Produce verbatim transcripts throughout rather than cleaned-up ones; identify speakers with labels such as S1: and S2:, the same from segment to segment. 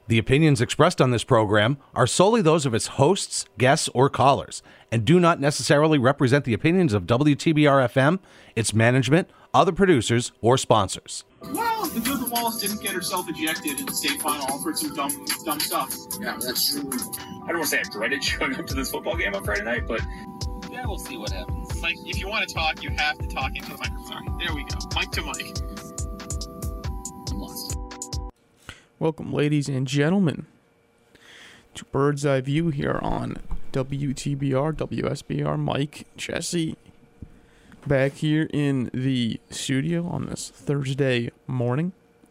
S1: The opinions expressed on this program are solely those of its hosts, guests, or callers, and do not necessarily represent the opinions of W T B R F M, its management, other producers, or sponsors.
S2: Well, the Duke of Wallace didn't get herself ejected in the state final for some dumb, dumb stuff.
S3: Yeah, that's true.
S2: I don't want to say I dreaded showing up to this football game on Friday night, but
S4: yeah, we'll see what happens.
S5: Like, if you want to talk, you have to talk into the microphone. There we go. Mic to mic.
S3: I'm lost.
S6: Welcome, ladies and gentlemen, to Bird's Eye View here on W T B R, W S B R. Mike, Jesse, back here in the studio on this Thursday morning.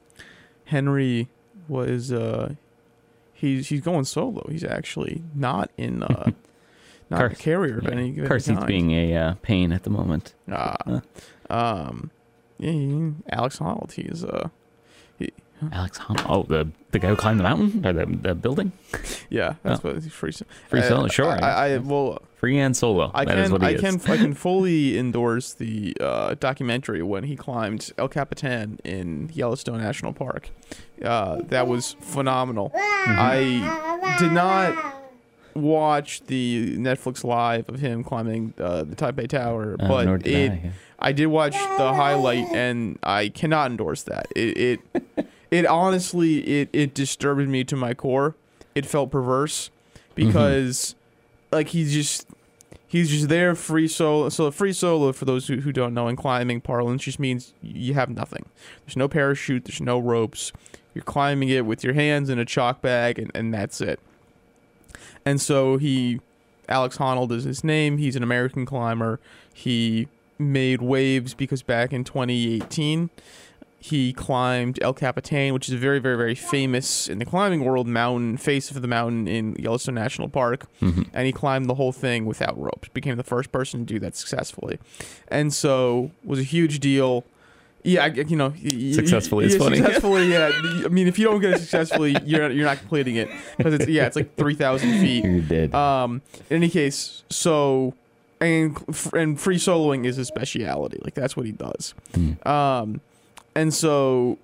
S6: Henry was, uh, he's he's going solo. He's actually not in, uh, not
S7: Car-
S6: a carrier of
S7: yeah.
S6: any, of any
S7: Car seat's
S6: kind.
S7: being a uh, pain at the moment.
S6: Ah,
S7: Uh.
S6: um, yeah, he, Alex Honnold, he's, uh, he,
S7: Alex Hon- Oh, the the guy who climbed the mountain? Or the, the building?
S6: yeah, that's
S7: Oh.
S6: what he's free.
S7: Free
S6: uh,
S7: solo, sure.
S6: I, I, well,
S7: Free and solo.
S6: I
S7: that
S6: can,
S7: is what he
S6: I
S7: is.
S6: can, I can fully endorse the uh, documentary when he climbed El Capitan in Yellowstone National Park. Uh, that was phenomenal.
S7: Mm-hmm.
S6: I did not watch the Netflix live of him climbing uh, the Taipei Tower,
S7: Oh,
S6: but
S7: nor did
S6: it,
S7: I.
S6: I did watch the highlight, and I cannot endorse that. It, it, it honestly, it, it disturbed me to my core. It felt perverse because, mm-hmm. like, he's just, he's just there free solo. So free solo, for those who, who don't know, in climbing parlance, just means you have nothing. There's no parachute. There's no ropes. You're climbing it with your hands in a chalk bag, and, and that's it. And so he, Alex Honnold is his name. He's an American climber. He made waves because back in twenty eighteen, he climbed El Capitan, which is a very, very, very famous in the climbing world mountain, face of the mountain in Yellowstone National Park.
S7: Mm-hmm.
S6: And he climbed the whole thing without ropes. Became the first person to do that successfully. And so was a huge deal. Yeah, I- you know, y-
S7: Successfully
S6: y-
S7: is
S6: yeah,
S7: funny.
S6: Successfully, yeah. I mean, if you don't get it successfully, you're you're not completing it because it's yeah, it's like three thousand feet.
S7: You're dead.
S6: Um, in any case, so and and free soloing is his speciality. Like that's what he does.
S7: Mm.
S6: Um, and so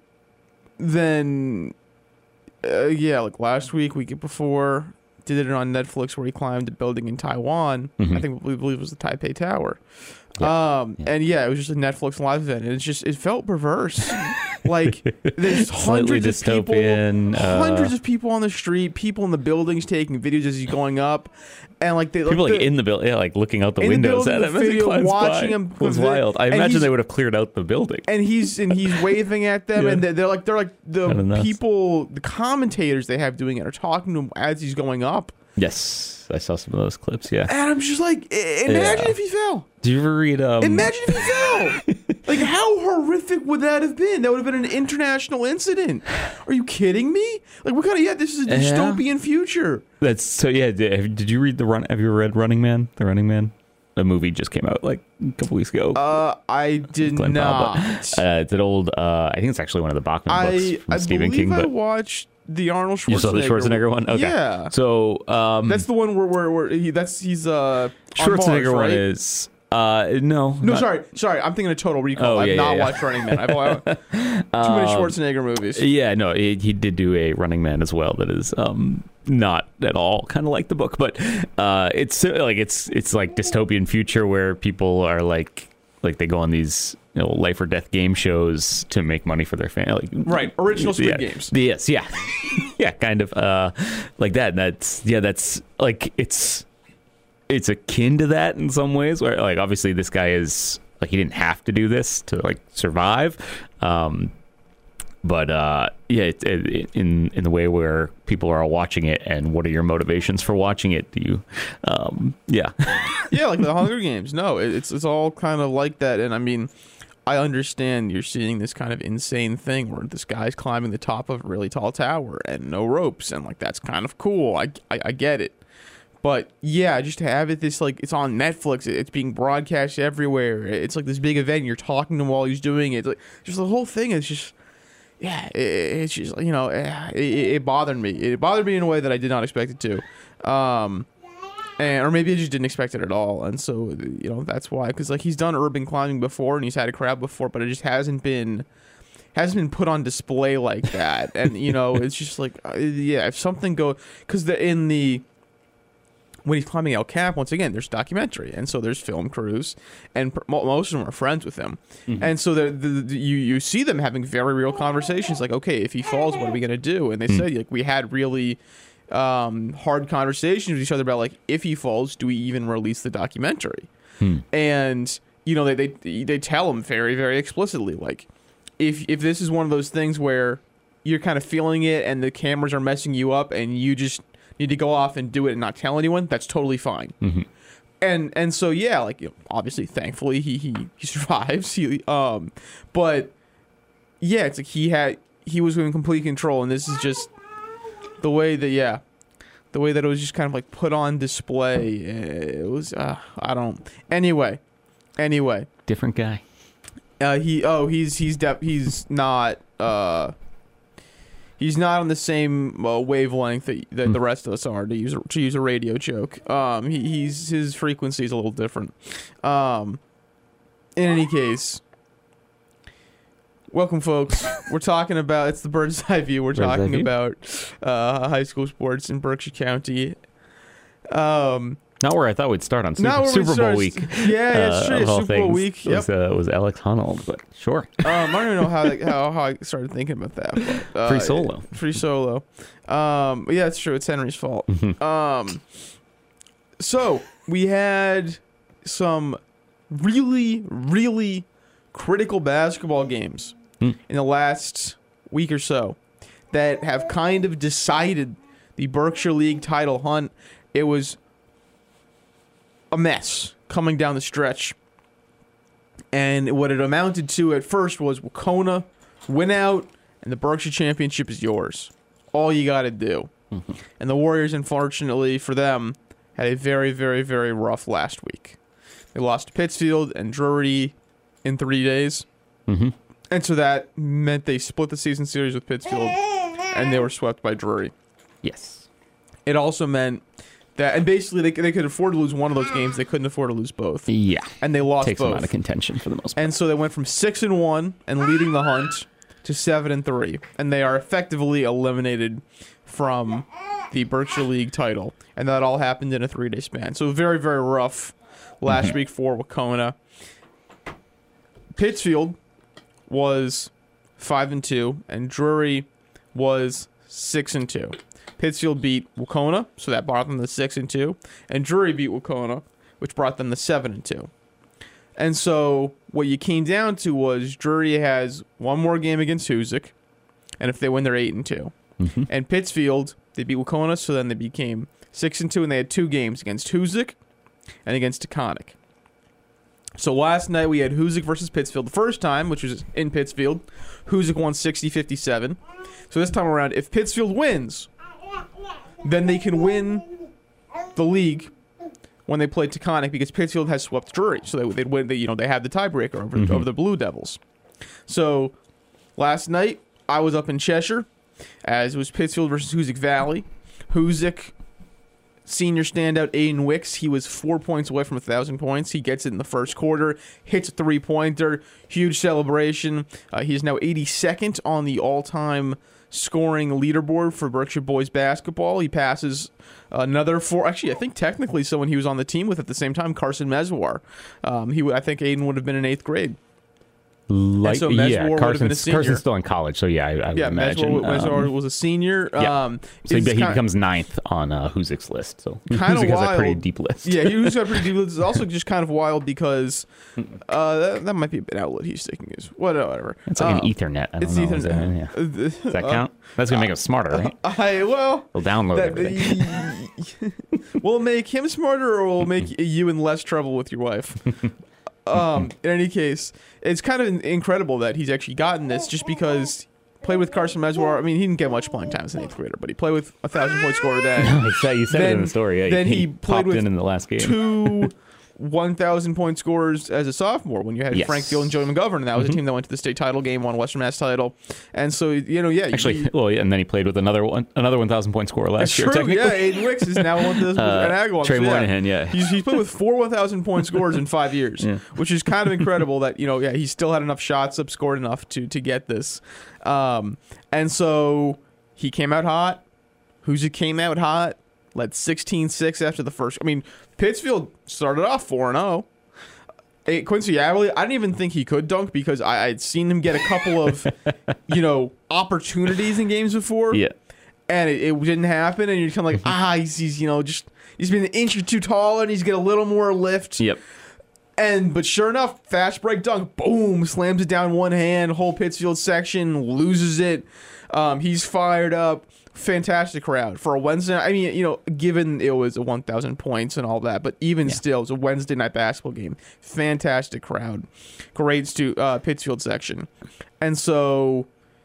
S6: then, uh, yeah, like last week, week before, did it on Netflix where he climbed a building in Taiwan.
S7: Mhm.
S6: I think we believe it was the Taipei Tower.
S7: Yeah.
S6: Um,
S7: Yeah.
S6: and yeah, it was just a Netflix live event, and it's just it felt perverse. Like there's
S7: Slightly
S6: hundreds of people,
S7: dystopian, uh,
S6: hundreds of people on the street, people in the buildings taking videos as he's going up, and like they
S7: People
S6: like,
S7: like
S6: the,
S7: in the building, yeah, like looking out the
S6: in the
S7: windows
S6: building,
S7: at him
S6: the
S7: as he
S6: video,
S7: climbs
S6: watching
S7: by.
S6: him
S7: It was
S6: with it,
S7: wild. I
S6: and
S7: imagine
S6: he's-
S7: they would have cleared out the building.
S6: and he's and he's waving at them,
S7: Yeah.
S6: and they're, they're like they're like the
S7: Kinda nuts.
S6: people, the commentators they have doing it are talking to him as he's going up,
S7: Yes, I saw some of those clips. Yeah.
S6: and I'm just like, I- imagine
S7: Yeah.
S6: if he fell.
S7: Do you ever read? Um,
S6: Imagine if he fell. Like, how horrific would that have been? That would have been an international incident. Are you kidding me? Like, what kind of, yeah, this is a
S7: Yeah.
S6: dystopian future.
S7: That's so. Yeah. Did, did you read the run? Have you read Running Man? The Running Man. The movie just came out like a couple weeks ago.
S6: Uh, I did
S7: Glenn Powell,
S6: not.
S7: but, uh, it's an old. Uh, I think it's actually one of the Bachman
S6: I,
S7: books from
S6: I
S7: Stephen
S6: believe
S7: King.
S6: I
S7: But
S6: watched the Arnold Schwarzenegger.
S7: you saw the Schwarzenegger one. Okay.
S6: Yeah.
S7: So um,
S6: That's the one where, where, where he, that's, he's, uh, on
S7: Schwarzenegger
S6: Mars,
S7: one
S6: right?
S7: is. Uh, no.
S6: No,
S7: not-
S6: sorry, sorry. I'm thinking of Total Recall.
S7: Oh,
S6: I've
S7: yeah,
S6: not
S7: yeah, yeah.
S6: watched Running Man. I've watched too many
S7: Um,
S6: Schwarzenegger movies.
S7: Yeah, no, he, he did do a Running Man as well. That is um, not at all kind of like the book, but uh, it's uh, like it's it's like dystopian future where people are like like they go on these you know life or death game shows to make money for their family. Like,
S6: Right, original Squid
S7: yeah,
S6: Games.
S7: Yes, yeah, yeah, kind of uh, like that. And that's yeah, that's like it's it's akin to that in some ways. Where like obviously this guy is like he didn't have to do this to like survive. Um, But uh, yeah, it, it, in in the way where people are watching it, and what are your motivations for watching it? Do you, um, yeah,
S6: Yeah, like the Hunger Games. No, it- it's it's all kind of like that. And I mean, I understand you're seeing this kind of insane thing where this guy's climbing the top of a really tall tower and no ropes, and like that's kind of cool. I I, I get it. But yeah, just to have it this like it's on Netflix, it- it's being broadcast everywhere. It's like this big event. You're talking to him while he's doing it. Like just the whole thing is just. Yeah, it, it's just, you know, it, it bothered me. It bothered me in a way that I did not expect it to. Um, and or maybe I just didn't expect it at all. And so, you know, that's why. Because, like, he's done urban climbing before and he's had a crowd before, but it just hasn't been hasn't been put on display like that. And you know, it's just like, uh, yeah, if something go because the in the when he's climbing El Cap, once again, there's documentary, and so there's film crews, and pr- mo- most of them are friends with him, mm-hmm. and so the, the, the, you you see them having very real conversations, like, okay, if he falls, what are we gonna do? And they mm-hmm. say like we had really um, hard conversations with each other about like if he falls, do we even release the documentary? Hmm. And you know, they they they tell him very very explicitly like if if this is one of those things where you're kind of feeling it and the cameras are messing you up and you just need to go off and do it and not tell anyone, that's totally fine. Mm-hmm. And and so yeah, like you know, obviously, thankfully he he he survives. He um, but yeah, it's like he had he was in complete control, and this is just the way that yeah, the way that it was just kind of like put on display. It was uh, I don't anyway, anyway.
S7: Different guy.
S6: Uh, he oh he's he's de- he's not uh. He's not on the same uh, wavelength that, that mm. the rest of us are, to use a, to use a radio joke. Um, he, he's his frequency is a little different. Um, in any case, welcome, folks. We're talking about it's the bird's eye view. We're
S7: bird's
S6: talking
S7: view?
S6: about uh, high school sports in Berkshire County. Um,
S7: Not where I thought we'd start on Super,
S6: Not where
S7: Super
S6: we
S7: Bowl
S6: start.
S7: week.
S6: Yeah, yeah, it's
S7: uh,
S6: true.
S7: of all
S6: Super Bowl
S7: things.
S6: week.
S7: It was,
S6: Yep.
S7: uh, was Alex Honnold, but sure.
S6: Um, I don't even know how how how I started thinking about that. But, uh,
S7: Free solo.
S6: Free solo. Um, yeah, it's true. It's Henry's fault.
S7: Mm-hmm.
S6: Um, so we had some really, really critical basketball games
S7: mm.
S6: in the last week or so that have kind of decided the Berkshire League title hunt. It was a mess coming down the stretch. And what it amounted to at first was Wacona win out, and the Berkshire Championship is yours. All you got to do. Mm-hmm. And the Warriors, unfortunately for them, had a very, very, very rough last week. They lost to Pittsfield and Drury in three days.
S7: Mm-hmm.
S6: And so that meant they split the season series with Pittsfield, and they were swept by Drury.
S7: Yes.
S6: It also meant that, and basically they they could afford to lose one of those games. They couldn't afford to lose both.
S7: Yeah.
S6: And they lost
S7: Takes
S6: both.
S7: them out of contention for the most part.
S6: And so they went from six and one and leading the hunt to seven and three, and they are effectively eliminated from the Berkshire League title. And that all happened in a three day span. So very very rough last mm-hmm. week for Wacona. Pittsfield was five and two, and Drury was six and two. Pittsfield beat Wacona, so that brought them to six and two, and Drury beat Wacona, which brought them to seven and two. And so what you came down to was Drury has one more game against Hoosick, and if they win, they're eight and two. Mm-hmm. And Pittsfield, they beat Wacona, so then they became six and two, and they had two games against Hoosick and against Taconic. So last night we had Hoosick versus Pittsfield the first time, which was in Pittsfield. Hoosick won sixty fifty-seven. So this time around, if Pittsfield wins, then they can win the league when they play Taconic, because Pittsfield has swept Drury, so they they'd win. They, you know, they have the tiebreaker over mm-hmm. over the Blue Devils. So last night I was up in Cheshire, as it was Pittsfield versus Hoosick Valley. Hoosick senior standout Aiden Wicks, he was four points away from a thousand points. He gets it in the first quarter, hits a three pointer, huge celebration. Uh, he is now eighty-second on the all-time scoring leaderboard for Berkshire boys basketball. He passes another four. Actually, I think technically someone he was on the team with at the same time, Carson Meswar. Um, he, I think Aiden would have been in eighth grade.
S7: Like,
S6: so
S7: yeah, Carson's, Carson's still in college, so yeah, I, I
S6: yeah,
S7: would imagine.
S6: Meswar, Meswar
S7: um,
S6: was a senior.
S7: Yeah.
S6: Um,
S7: so he, he
S6: kinda,
S7: becomes ninth on uh, Hoosick's list. So
S6: Hoosick
S7: has
S6: wild.
S7: a pretty deep list.
S6: Yeah, Hoosick's got a pretty deep list. It's also just kind of wild because uh, that, that might be an outlet he's sticking his whatever.
S7: It's like
S6: uh,
S7: an Ethernet. I don't
S6: it's
S7: know.
S6: Ethernet.
S7: Is that, yeah. Does that count? That's gonna make him smarter, right?
S6: I well,
S7: he'll download
S6: that,
S7: everything.
S6: Will it make him smarter, or will it make you in less trouble with your wife? Um, in any case, it's kind of incredible that he's actually gotten this, just because played with Carson Meswar. I mean, he didn't get much playing time as an eighth grader, but he played with a thousand point scorer then.
S7: No, you said, you said
S6: then,
S7: it in the story. Yeah,
S6: then
S7: he,
S6: he,
S7: he
S6: played
S7: popped
S6: with
S7: in in the last game.
S6: two one thousand point scores as a sophomore when you had
S7: Yes.
S6: Frank Field and Joey McGovern, and that was a team that went to the state title game, won Western Mass title. And so, you know, yeah.
S7: Actually,
S6: you,
S7: well, yeah, and then he played with another one, another one thousand point scorer last
S6: That's
S7: year.
S6: true, yeah.
S7: Technically,
S6: Aiden Wicks is now one of the
S7: Uh,
S6: an Agawam.
S7: Trey
S6: so, yeah.
S7: Moynihan, yeah.
S6: He's, he's played with four one thousand point scores in five years,
S7: Yeah.
S6: which is kind of incredible that, you know, yeah, he still had enough shots up, scored enough to to get this. Um, and so he came out hot. Huzik came out hot, led sixteen six after the first. I mean, Pittsfield started off four and oh. Hey, Quincy Adderley, I didn't even think he could dunk because I, I'd seen him get a couple of, you know, opportunities in games before.
S7: Yeah.
S6: And it, it didn't happen, and you're kind of like, ah, he's, he's, you know, just, he's been an inch or two taller, and he's got a little more lift.
S7: Yep.
S6: And, but sure enough, fast break dunk, boom, slams it down one hand, whole Pittsfield section, loses it. Um, he's fired up. Fantastic crowd for a Wednesday. I mean, you know, given it was a one thousand points and all that, but even
S7: Yeah.
S6: still, it was a Wednesday night basketball game. Fantastic crowd. Great stu- uh, Pittsfield section. And so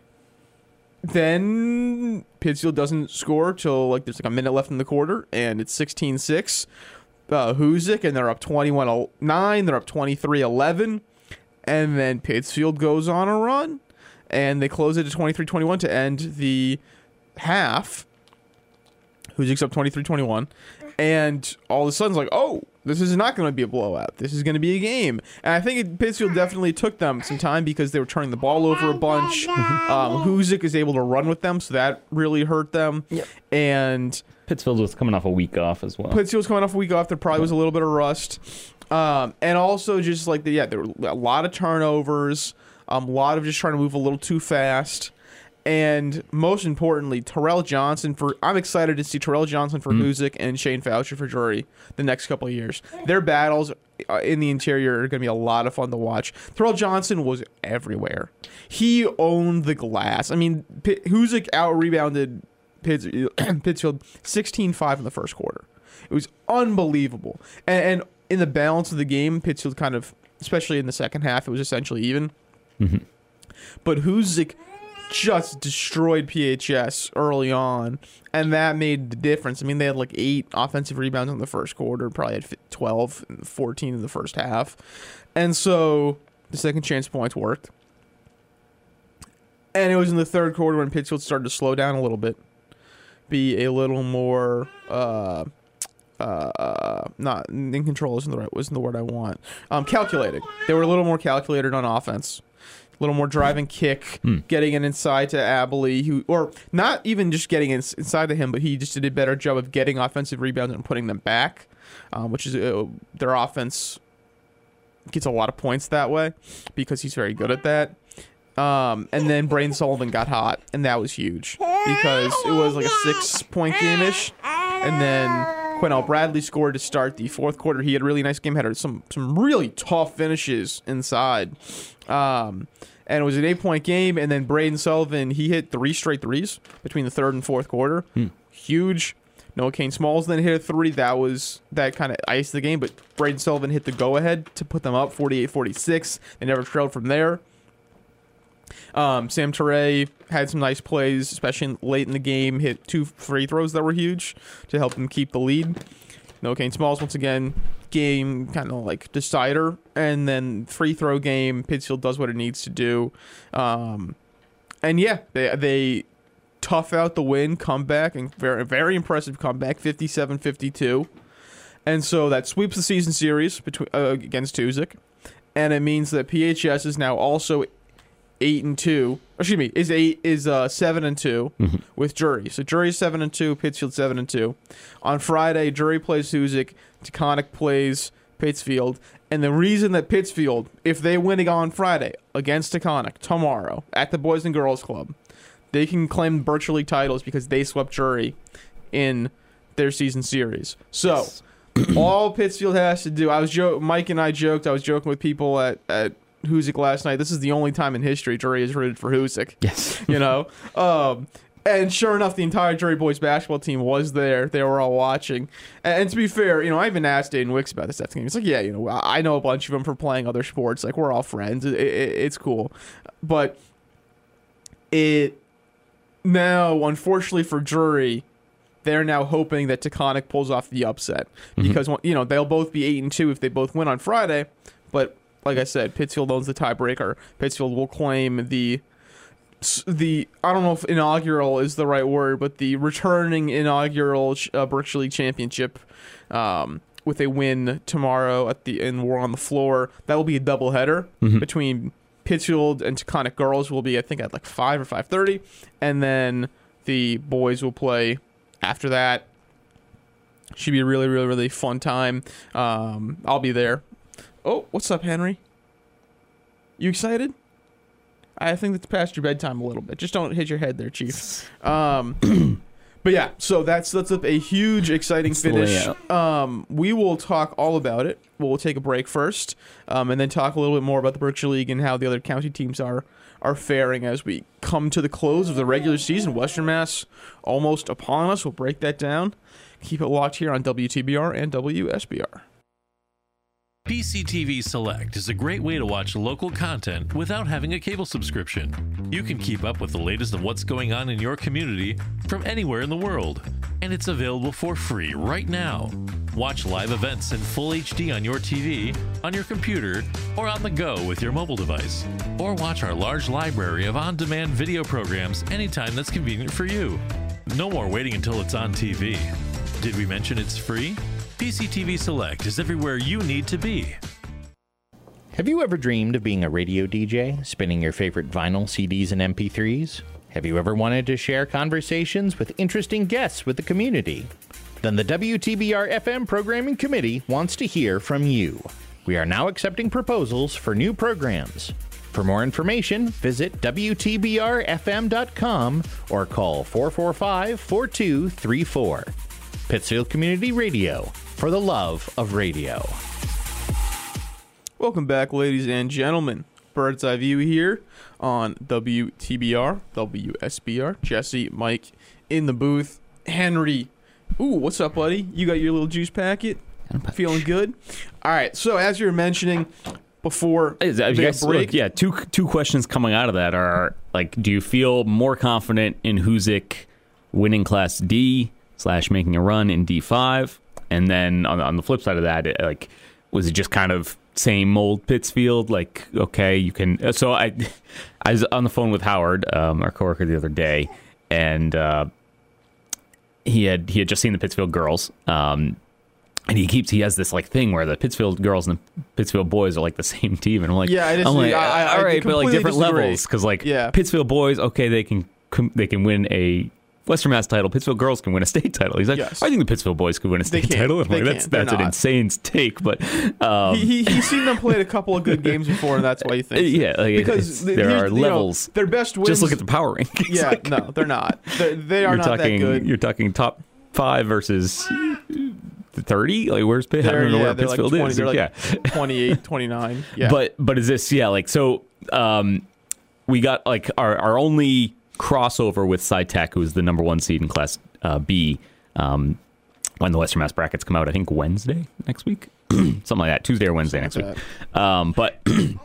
S6: then Pittsfield doesn't score till like there's like a minute left in the quarter, and it's sixteen six. Uh, Huzik, and they're up twenty-one nine. They're up twenty-three eleven. And then Pittsfield goes on a run, and they close it to twenty-three twenty-one to end the half. Huzik's up twenty-three twenty-one. And all of a sudden, it's like, oh, this is not going to be a blowout. This is going to be a game. And I think it, Pittsfield definitely took them some time because they were turning the ball over a bunch. Um, Huzik is able to run with them, so that really hurt them.
S7: Yep.
S6: And
S7: Pittsfield was coming off a week off as well.
S6: Pittsfield's coming off a week off. There probably was a little bit of rust. Um, and also just like, the, yeah, there were a lot of turnovers, um, a lot of just trying to move a little too fast. And most importantly, Terrell Johnson for I'm excited to see Terrell Johnson for Huzik and Shane Foucher for Drury the next couple of years. Their battles uh, in the interior are going to be a lot of fun to watch. Terrell Johnson was everywhere. He owned the glass. I mean, P- Huzik out-rebounded Pitts- Pittsfield sixteen five in the first quarter. It was unbelievable. And, and in the balance of the game, Pittsfield kind of, especially in the second half, it was essentially even.
S7: Mm-hmm.
S6: But Huzik just destroyed P H S early on, and that made the difference. I mean, they had like eight offensive rebounds in the first quarter, probably had twelve, fourteen in the first half. And so the second chance points worked. And it was in the third quarter when Pittsfield started to slow down a little bit, be a little more uh, uh, not in control isn't the right wasn't the word I want. Um, calculated. They were a little more calculated on offense. A little more drive and kick,
S7: Hmm.
S6: getting it inside to Abilene, who, or not even just getting it inside to him, but he just did a better job of getting offensive rebounds and putting them back, um, which is uh, their offense gets a lot of points that way because he's very good at that. Um, and then Braden Sullivan got hot, and that was huge because it was like a six-point game-ish, and then Quinnell Bradley scored to start the fourth quarter. He had a really nice game, had some some really tough finishes inside. Um, and it was an eight-point game, and then Braden Sullivan, he hit three straight threes between the third and fourth quarter.
S7: Hmm.
S6: Huge. Noah Kane Smalls then hit a three. That was that kind of iced the game, but Braden Sullivan hit the go-ahead to put them up forty-eight forty-six. They never trailed from there. Um, Sam Teray had some nice plays, especially late in the game, hit two free throws that were huge to help them keep the lead. Noah Kane Smalls, once again, game kind of like decider. And then free throw game, Pittsfield does what it needs to do. Um, and yeah, they they tough out the win, comeback, and very, very impressive comeback, fifty-seven fifty-two. And so that sweeps the season series between uh, against Huzik. And it means that P H S is now also eight and two. Excuse me, is eight is uh seven and two
S7: Mm-hmm.
S6: with Drury. So Drury's seven and two, Pittsfield seven and two. On Friday, Drury plays Huzik, Taconic plays Pittsfield, and the reason that Pittsfield, if they win on Friday against Taconic tomorrow at the Boys and Girls Club, they can claim Berkshire League titles because they swept Drury in their season series. So
S7: Yes.
S6: all Pittsfield has to do, I was jo- Mike and I joked, I was joking with people at at Huzik last night. This is the only time in history Drury has rooted for Huzik.
S7: Yes.
S6: You know? um, and sure enough, the entire Drury boys basketball team was there. They were all watching. And, and to be fair, you know, I even asked Aiden Wicks about this after game. He's like, yeah, you know, I know a bunch of them for playing other sports. Like, we're all friends. It, it, it's cool. But it now, unfortunately for Drury, they're now hoping that Taconic pulls off the upset because you know they'll both be eight and two if they both win on Friday. But like I said, Pittsfield owns the tiebreaker. Pittsfield will claim the the I don't know if inaugural is the right word, but the returning inaugural uh, Berkshire League championship um, with a win tomorrow at the in War on the Floor. That will be a doubleheader mm-hmm. between Pittsfield and Taconic girls. Will be I think at like five or five thirty, and then the boys will play after that. Should be a really really really fun time. Um, I'll be there. Oh, what's up, Henry? You excited? I think that's past your bedtime a little bit. Just don't hit your head there, Chief. Um, but yeah, so that's that's a huge, exciting that's finish. Um, we will talk all about it. We'll take a break first, um, and then talk a little bit more about the Berkshire League and how the other county teams are are faring as we come to the close of the regular season. Western Mass almost upon us. We'll break that down. Keep it locked here on W T B R and W S B R.
S8: P C T V Select is a great way to watch local content without having a cable subscription. You can keep up with the latest of what's going on in your community from anywhere in the world, and it's available for free right now. Watch live events in full H D on your T V, on your computer, or on the go with your mobile device. Or watch our large library of on-demand video programs anytime that's convenient for you. No more waiting until it's on T V. Did we mention it's free? P C T V Select is everywhere you need to be.
S9: Have you ever dreamed of being a radio D J, spinning your favorite vinyl, C Ds, and M P threes? Have you ever wanted to share conversations with interesting guests with the community? Then the W T B R F M Programming Committee wants to hear from you. We are now accepting proposals for new programs. For more information, visit W T B R F M dot com or call four four five, four two three four. Pittsfield Community Radio, for the love of radio.
S6: Welcome back, ladies and gentlemen. Bird's Eye View here on W T B R, W S B R. Jesse, Mike in the booth. Henry, ooh, what's up, buddy? You got your little juice packet? Feeling good? All right, so as you were mentioning before
S7: Is, uh,
S6: the
S7: guys,
S6: break.
S7: look, yeah, two two questions coming out of that are, like, do you feel more confident in Huzik winning Class D slash making a run in D five? And then on, on the flip side of that, it, like, was it just kind of same old Pittsfield? Like, okay, you can... So I I was on the phone with Howard, um, our coworker, the other day, and uh, he had he had just seen the Pittsfield girls, um, and he keeps he has this like thing where the Pittsfield girls and the Pittsfield boys are like the same team, and I'm like,
S6: yeah, I just,
S7: I'm like,
S6: I, I,
S7: all right,
S6: I
S7: but like different
S6: disagree.
S7: levels, because like
S6: yeah.
S7: Pittsfield boys, okay, they can they can win a Western Mass title. Pittsfield girls can win a state title. He's like,
S6: yes.
S7: I think the Pittsfield boys could win a state title. I'm
S6: they
S7: like, that's
S6: can't.
S7: that's
S6: They're
S7: an
S6: not.
S7: insane take, but um,
S6: he, he he's seen them play a couple of good games before, and that's why he thinks.
S7: yeah, like,
S6: because
S7: it's- there are
S6: you know,
S7: levels.
S6: their best wins.
S7: Just look at the power rankings.
S6: Yeah,
S7: Like,
S6: no, they're not. They're, they are
S7: you're
S6: not
S7: talking,
S6: that good.
S7: You're talking top five versus thirty. Like, where's Pitt? I
S6: They're,
S7: don't know
S6: yeah,
S7: where
S6: they're like
S7: Pittsfield
S6: twenty,
S7: is.
S6: they're like
S7: yeah,
S6: twenty-eight, twenty-nine. Yeah,
S7: But but is this yeah like so? Um, we got like our our only crossover with SciTech, who is the number one seed in Class uh, B. Um, when the Western Mass brackets come out, I think Wednesday next week, something like that, Tuesday or Wednesday next week. Um, but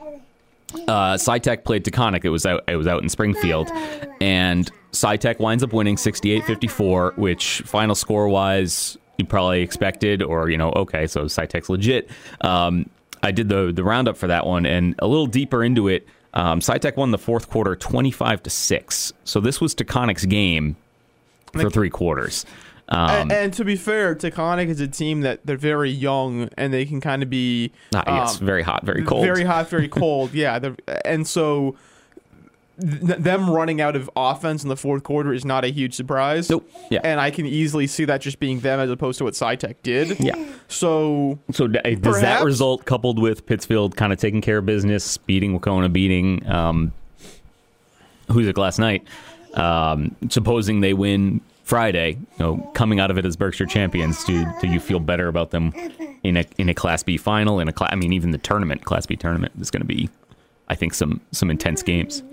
S7: uh, SciTech played Taconic. It was out. It was out in Springfield, and SciTech winds up winning sixty-eight fifty-four, which final score wise you probably expected, or you know, okay, so SciTech's legit. Um, I did the the roundup for that one, and a little deeper into it. Um, SciTech won the fourth quarter twenty-five to six. So this was Taconic's game for three quarters. Um,
S6: and, and to be fair, Taconic is a team that they're very young and they can kind of be
S7: uh, yes,
S6: um,
S7: very hot, very cold.
S6: Very hot, very cold. Yeah, they're- and so th- them running out of offense in the fourth quarter is not a huge surprise.
S7: Nope. Yeah.
S6: And I can easily see that just being them as opposed to what SciTech did.
S7: Yeah.
S6: So
S7: So d- does
S6: Perhaps-
S7: that result, coupled with Pittsfield kind of taking care of business, beating Wacona, beating um, Huzik last night, um, supposing they win Friday, you know, coming out of it as Berkshire champions, do do you feel better about them in a in a Class B final? In a cla- I mean, even the tournament, Class B tournament, is going to be, I think, some some intense games.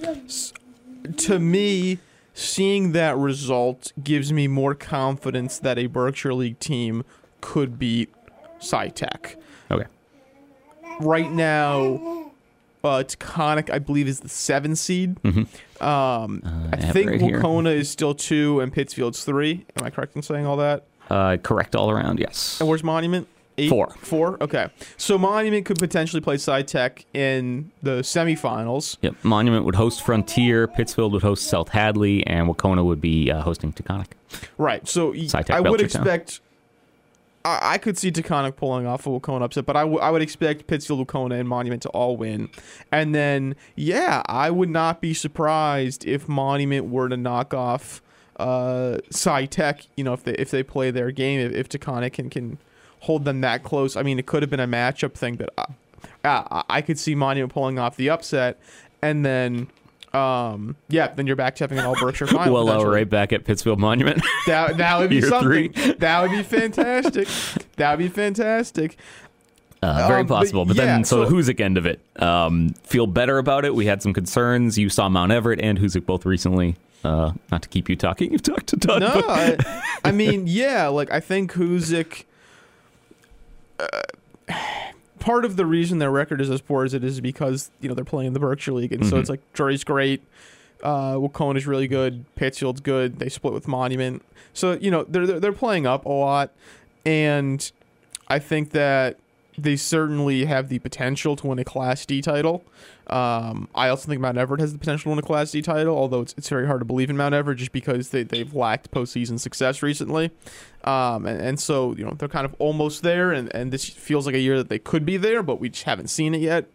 S6: to me, seeing that result gives me more confidence that a Berkshire League team could beat SciTech.
S7: Okay.
S6: Right now, Uh, Taconic, I believe, is the seven seed.
S7: Mm-hmm.
S6: Um,
S7: Uh,
S6: I
S7: have it
S6: think
S7: right here.
S6: Wacona is still two and Pittsfield's three. Am I correct in saying all that?
S7: Uh, correct all around, yes.
S6: And where's Monument? Eight?
S7: Four.
S6: Four? Okay. So Monument could potentially play SciTech in the semifinals.
S7: Yep. Monument would host Frontier, Pittsfield would host South Hadley, and Wacona would be uh, hosting Taconic.
S6: Right. So y-
S7: SciTech
S6: I would
S7: Belchertown.
S6: expect... I, I could see Taconic pulling off a Wacona upset, but I, w- I would expect Pittsfield, Wacona, and Monument to all win. And then, yeah, I would not be surprised if Monument were to knock off uh, SciTech, you know, if they if they play their game, if, if Taconic can, can hold them that close. I mean, it could have been a matchup thing, but I, I, I could see Monument pulling off the upset. And then... Um. Yeah. Then you're back to having an all Berkshire final.
S7: Well, uh,
S6: potentially.
S7: right back at Pittsfield Monument.
S6: That that would be
S7: Year
S6: something.
S7: three.
S6: That would be fantastic. That would be fantastic.
S7: Uh, very
S6: Um, but
S7: possible. But,
S6: yeah,
S7: then, so,
S6: so-
S7: the Hoosick end of it. Um, feel better about it. We had some concerns. You saw Mount Everett and Hoosick both recently. Uh, not to keep you talking. You've talked to Todd.
S6: No,
S7: but-
S6: I, I mean, yeah. Like I think Hoosick. Uh, part of the reason their record is as poor as it is because you know they're playing in the Berkshire League, and so
S7: Mhm.
S6: it's like Drury's great. Uh, Wacona's really good. Pittsfield's good. They split with Monument, so you know they're they're, they're playing up a lot, and I think that they certainly have the potential to win a Class D title. Um, I also think Mount Everett has the potential to win a Class D title, although it's it's very hard to believe in Mount Everett just because they, they've lacked postseason success recently. Um, and, and so, you know, they're kind of almost there, and, and this feels like a year that they could be there, but we just haven't seen it yet.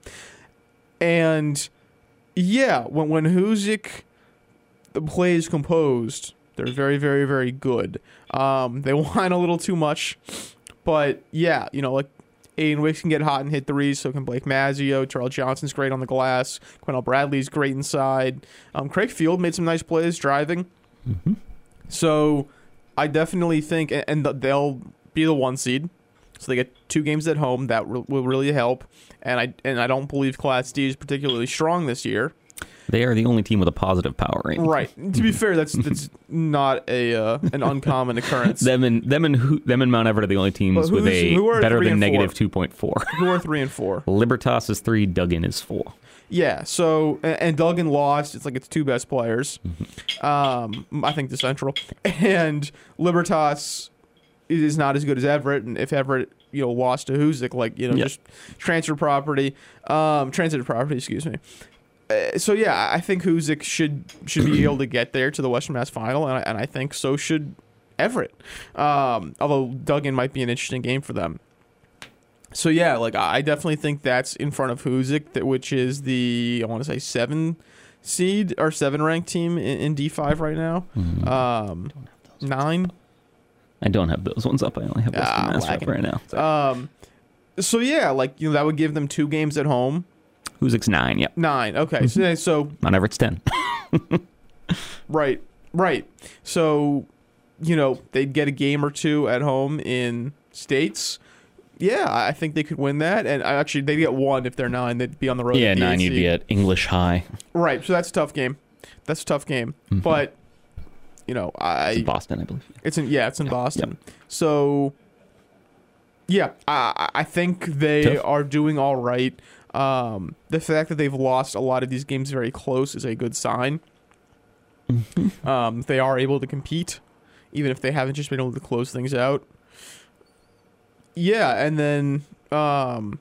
S6: And, yeah, when, when Hoosick plays composed, they're very, very, very good. Um, they whine a little too much, but, yeah, you know, like, Aiden Wicks can get hot and hit threes, so can Blake Mazzio. Terrell Johnson's great on the glass. Quennell Bradley's great inside. Um, Craig Field made some nice plays driving.
S7: Mm-hmm.
S6: So I definitely think, and, and they'll be the one seed, so they get two games at home. That re- will really help. And I and I don't believe Class D is particularly strong this year.
S7: They are the only team with a positive power rating.
S6: Right. To be fair, that's that's not a uh, an uncommon occurrence.
S7: Them and them and who, them and Mount Everett are the only teams
S6: But
S7: with
S6: who's-
S7: a
S6: who are
S7: better
S6: three
S7: than
S6: and four?
S7: negative two point four.
S6: Who are three and four?
S7: Libertas is three. Duggan is four.
S6: Yeah, so and, and Duggan lost. It's like its two best players. Um, I think the Central and Libertas is not as good as Everett. And if Everett, you know, lost to Hoosick, like you know,
S7: Yeah.
S6: just transfer property, um, transitive property, excuse me. Uh, so yeah, I think Hoosick should should be able to get there to the Western Mass Final, and I, and I think so should Everett. Um, although Duggan might be an interesting game for them. So yeah, like I definitely think that's in front of Hoosick, that which is the I want to say seven seed or seven ranked team in, in D five right now.
S7: Mm-hmm.
S6: Um, nine.
S7: I don't have those ones up. I only have Western
S6: Ah,
S7: Mass up
S6: lacking.
S7: right now. So.
S6: Um, so yeah, like you know that would give them two games at home.
S7: Hoosick's nine. Yep.
S6: Nine. Okay, so, so
S7: Mount Everett's ten.
S6: right, right. So you know they'd get a game or two at home in states. Yeah, I think they could win that, and I actually they'd get one if they're nine. They'd be on the road.
S7: Yeah,
S6: at
S7: nine.
S6: D A C.
S7: You'd be at English High.
S6: Right, so that's a tough game. That's a tough game.
S7: Mm-hmm.
S6: But, you know, I...
S7: It's in Boston, I believe.
S6: It's in, yeah, it's in Boston. So, yeah, I, I think they
S7: Tough.
S6: are doing all right. Um, the fact that they've lost a lot of these games very close is a good sign.
S7: Mm-hmm.
S6: Um, they are able to compete, even if they haven't just been able to close things out. Yeah, and then... Um,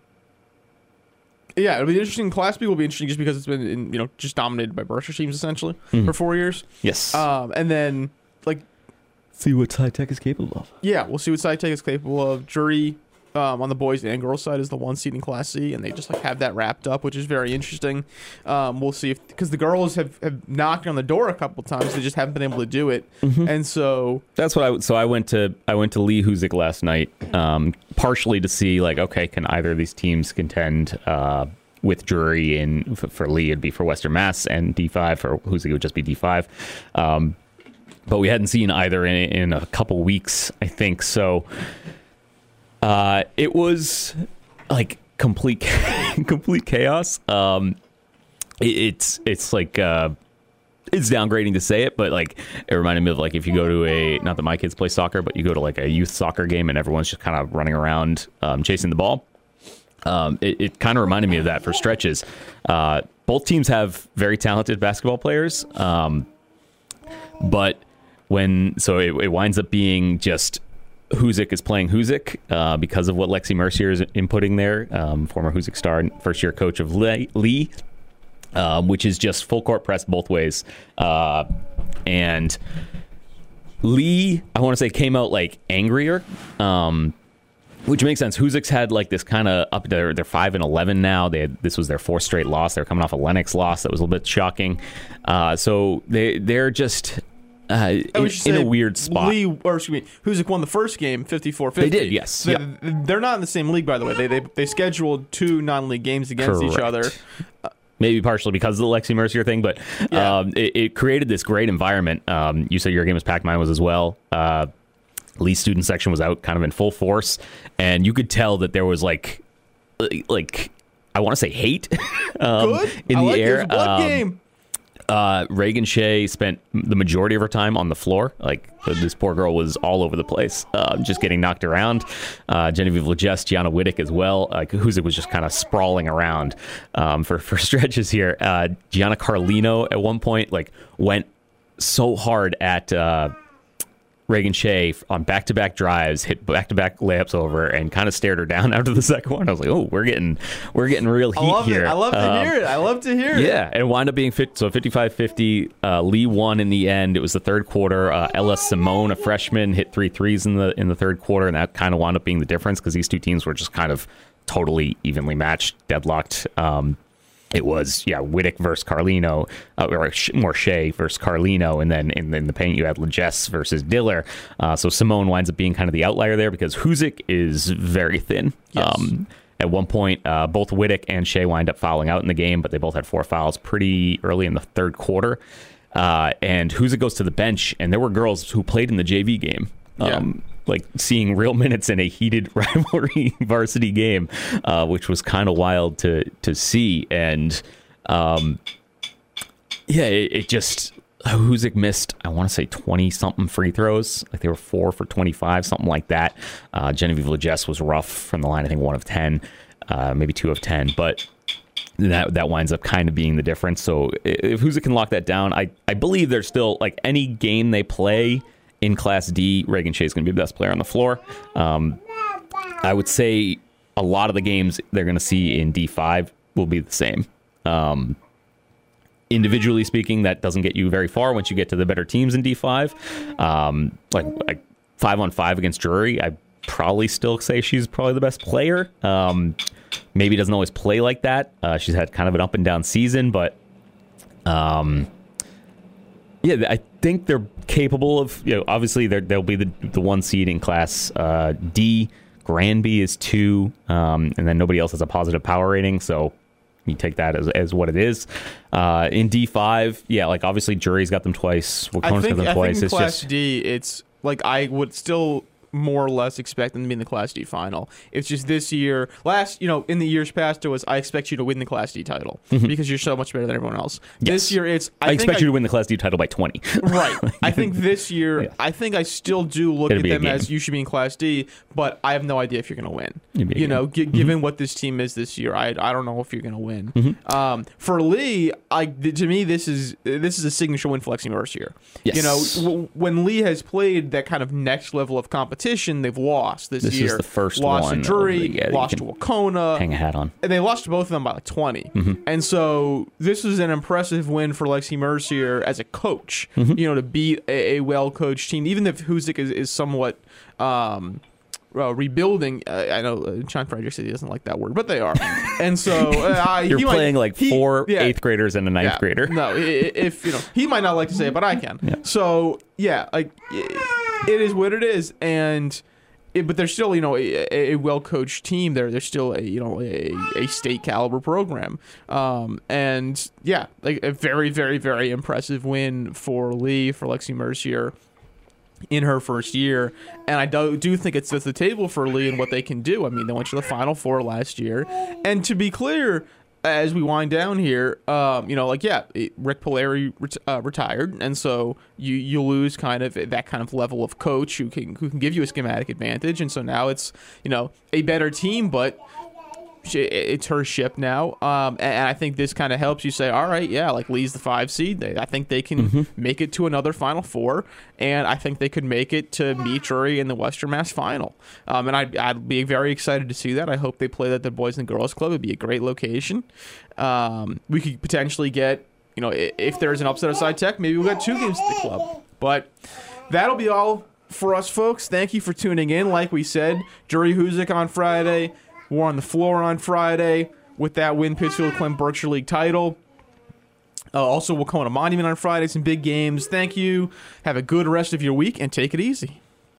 S6: yeah, it'll be interesting. Class B will be interesting just because it's been, in, you know, just dominated by Berkshire teams essentially
S7: Mhm.
S6: for four years.
S7: Yes.
S6: Um, and then, like,
S7: See what SciTech is capable of.
S6: yeah, we'll see what SciTech is capable of. Jury um, on the boys and girls side is the one seed in Class C, and they just like have that wrapped up, which is very interesting. Um, we'll see if because the girls have, have knocked on the door a couple times, they just haven't been able to do it, and so
S7: That's what I. So I went to I went to Lee Hoosick last night, um, partially to see like, okay, can either of these teams contend uh, with Drury? And for, for Lee, it'd be for Western Mass, and D five for Hoosick it would just be D five. Um, but we hadn't seen either in in a couple weeks, I think. So uh, it was like complete complete chaos. Um, it, it's it's like. Uh, It's downgrading to say it, but like it reminded me of like if you go to a not that my kids play soccer, but you go to like a youth soccer game and everyone's just kind of running around um, chasing the ball. Um, it it kind of reminded me of that for stretches. Uh, both teams have very talented basketball players, um, but when so it, it winds up being just Huzik is playing Huzik uh, because of what Lexi Mercier is inputting there, um, former Huzik star and first year coach of Lee, um, which is just full court press both ways, uh, and Lee I want to say came out like angrier. Um, Which makes sense. Huzik's had like this kind of up there. They're five and eleven now. They had, this was their fourth straight loss. They're coming off a Lennox loss that was a little bit shocking. Uh, so they they're just uh, in, in a weird spot.
S6: Lee, or excuse me, Huzik won the first game, fifty-four fifty.
S7: They did, yes.
S6: They,
S7: yeah.
S6: They're not in the same league, by the way. They they they scheduled two non-league games against
S7: Correct.
S6: each other. Uh,
S7: Maybe partially because of the Lexi Mercier thing, but
S6: Yeah.
S7: um, it, it created this great environment. Um, you said your game was packed, mine was as well. Uh, Lee's student section was out kind of in full force, and you could tell that there was like, like I want to say hate um,
S6: Good.
S7: in
S6: I
S7: the
S6: like
S7: air.
S6: This. What
S7: Um,
S6: game?
S7: Uh, Reagan Shea spent the majority of her time on the floor. Like this poor girl was all over the place, uh, just getting knocked around. Uh, Genevieve Legesse, Gianna Whittick as well. Like Huzik was just kind of sprawling around um, for for stretches here. Uh, Gianna Carlino at one point like went so hard at Uh, Reagan Shea on back-to-back drives, hit back-to-back layups over, and kind of stared her down after the second one. I was like, "Oh, we're getting, we're getting real heat
S6: I love
S7: here."
S6: it. I love to
S7: Um,
S6: hear it. I love to hear it.
S7: Yeah, and it wound up being fit, so fifty-five fifty. Uh, Lee won in the end. It was the third quarter. Uh, Ella Simone, a freshman, hit three threes in the in the third quarter, and that kind of wound up being the difference because these two teams were just kind of totally evenly matched, deadlocked. Um, It was, yeah, Whittick versus Carlino, uh, or more Shea versus Carlino, and then in, in the paint you had Legesse versus Diller. Uh, so Simone winds up being kind of the outlier there because Huzik is very thin.
S6: Yes.
S7: Um, at one point, uh, both Whittick and Shea wind up fouling out in the game, but they both had four fouls pretty early in the third quarter. Uh, and Huzik goes to the bench, and there were girls who played in the J V game. Um,
S6: Yeah.
S7: Like seeing real minutes in a heated rivalry varsity game, uh, which was kind of wild to to see. And um, yeah, it, it just Huzik missed, I want to say twenty something free throws. Like they were four for twenty-five, something like that. Uh, Genevieve Legesse was rough from the line. I think one of ten, uh, maybe two of ten, but that that winds up kind of being the difference. So if Huzik can lock that down, I I believe there's still like any game they play in Class D, Reagan Shea is going to be the best player on the floor. Um, I would say a lot of the games they're going to see in D five will be the same. Um, individually speaking, that doesn't get you very far once you get to the better teams in D five. Um, like, like five on five against Drury, I probably still say she's probably the best player. Um, maybe doesn't always play like that. Uh, she's had kind of an up and down season, but um, yeah, I think they're capable of, you know, obviously they'll be the the one seed in Class uh, D. Granby is two, um, and then nobody else has a positive power rating, so you take that as, as what it is. Uh, in D five, yeah, like obviously Jury's got them twice, Wacona's got them
S6: I
S7: twice.
S6: think in
S7: It's
S6: Class
S7: just
S6: D, it's like I would still more or less expect them to be in the Class D final. It's just this year, last, you know, in the years past, it was I expect you to win the Class D title
S7: Mhm.
S6: because you're so much better than everyone else.
S7: Yes.
S6: This year, it's
S7: I,
S6: I,
S7: expect
S6: think
S7: you
S6: I,
S7: to win the Class D title by twenty.
S6: Right. I think this year,
S7: Yeah.
S6: I think I still do look
S7: It'll
S6: at
S7: be a
S6: them
S7: game.
S6: as you should be in Class D, but I have no idea if you're going to win.
S7: It'll be a
S6: You know,
S7: game.
S6: g- given what this team is this year, I I don't know if you're going to win.
S7: Mhm.
S6: Um, for Lee, I to me this is this is a signature win for Lexi Mercier.
S7: Yes.
S6: You know, w- when Lee has played that kind of next level of competition, they've lost this,
S7: This is
S6: year.
S7: the first
S6: lost
S7: one
S6: to
S7: of
S6: Drury,
S7: the- yeah, you
S6: lost to
S7: can
S6: Wacona,
S7: hang a hat on.
S6: and they lost to both of them by like twenty.
S7: Mhm.
S6: And so this was an impressive win for Lexi Mercier as a coach,
S7: Mhm.
S6: you know, to beat a, a well-coached team, even if Huzik is, is somewhat um, uh, rebuilding. Uh, I know uh, Sean Frederick said he doesn't like that word, but they are. And so uh,
S7: You're
S6: he might-
S7: playing like
S6: he-
S7: four
S6: yeah.
S7: eighth graders and a ninth
S6: Yeah.
S7: grader.
S6: No, i- i- if you know, he might not like to say it, but I can.
S7: Yeah.
S6: So yeah, like i- it is what it is, and it, but they're still, you know, a, a well coached team. They're they're still a you know a, a state caliber program, um, and yeah, like a very very very impressive win for Lee, for Lexi Mercier in her first year. And I do, do think it sets the table for Lee and what they can do. I mean, they went to the Final Four last year. And to be clear, as we wind down here, um, you know, like, yeah, it, Rick Polari ret- uh, retired. And so you you lose kind of that kind of level of coach who can who can give you a schematic advantage. And so now it's, you know, a better team, but it's her ship now. Um, and I think this kind of helps you say, all right, yeah, like Lee's the five seed. They, I think they can mm-hmm. make it to another Final Four, and I think they could make it to meet Drury in the Western Mass Final. Um, and I'd, I'd be very excited to see that. I hope they play that at the Boys and Girls Club. It'd be a great location. Um, we could potentially get, you know, if there's an upset of Sci Tech, maybe we'll get two games at the club. But that'll be all for us, folks. Thank you for tuning in. Like we said, Drury Huzik on Friday. War on the Floor on Friday with that win, Pittsfield Clem Berkshire League title. Uh, also, Waukona Monument on Friday. Some big games. Thank you. Have a good rest of your week and take it easy.